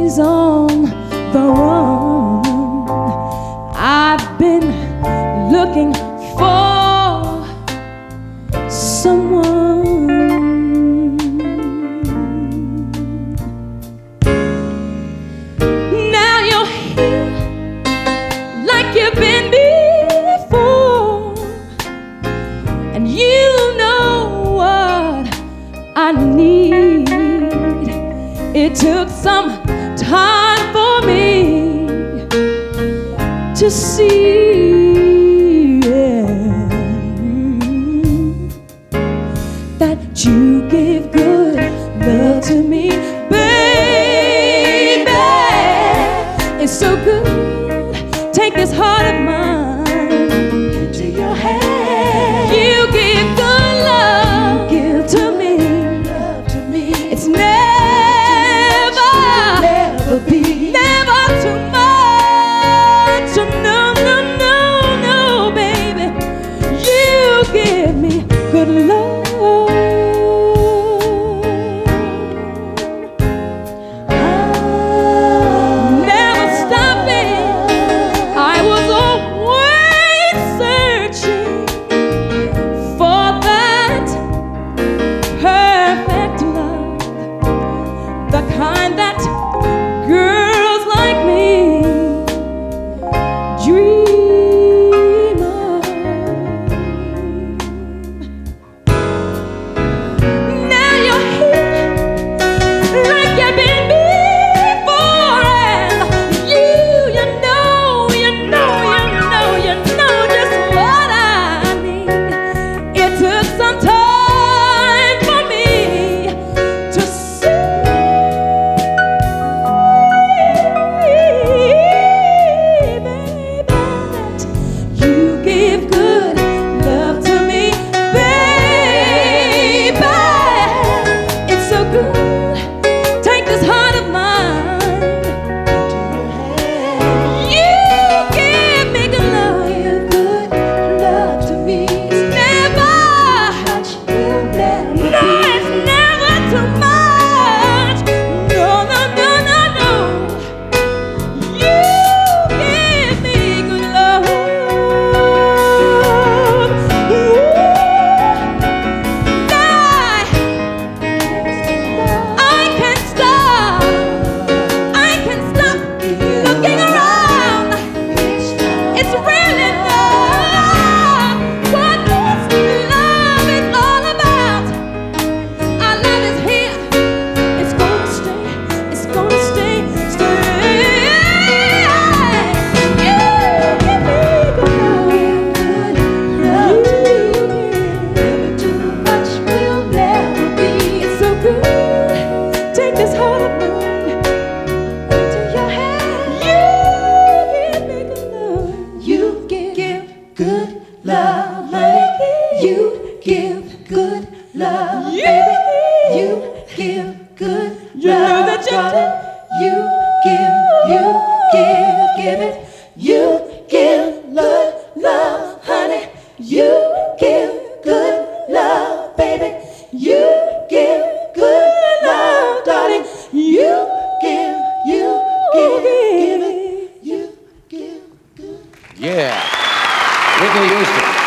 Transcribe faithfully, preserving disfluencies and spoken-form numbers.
always on the run. I've been looking for someone. Now you're here like you've been before, and you know what I need. It took some time for me to see, yeah, that you give good love to me, baby. It's so good. Take this heart of mine into your hand. You give good love, give to me, love to me. It's never, never be, never too much. No, no, no, no, baby. You give me good love. Never stopping. I was always searching for that perfect love, the kind that girls like me dream of. Now you're here like you've been before, and you, you know, you know, you know, you know just what I mean. It took some time for me to see, baby, that you give good love to me, baby. It's so good. Take this heart of mine into your hand. You give me good love, give good love to me. It's never much, will never be. No, it's never too much. No, no, no, no, no. You give me good love. Ooh. I, I can't stop. I can't stop looking around. It's really love. What this love is all about. Our love is here. It's gonna stay. It's gonna stay. Stay. You give me good love. Never too much, will never be. It's so good. Take this heart of mine into your hand. You give me good love. You give good love, honey. You give good love, baby. You give good love, darling. You give, you give, give it. You give love, love, honey. You give good love, baby. You give good love, darling. You give, you give, give it. You give good. Yeah. Whitney Houston.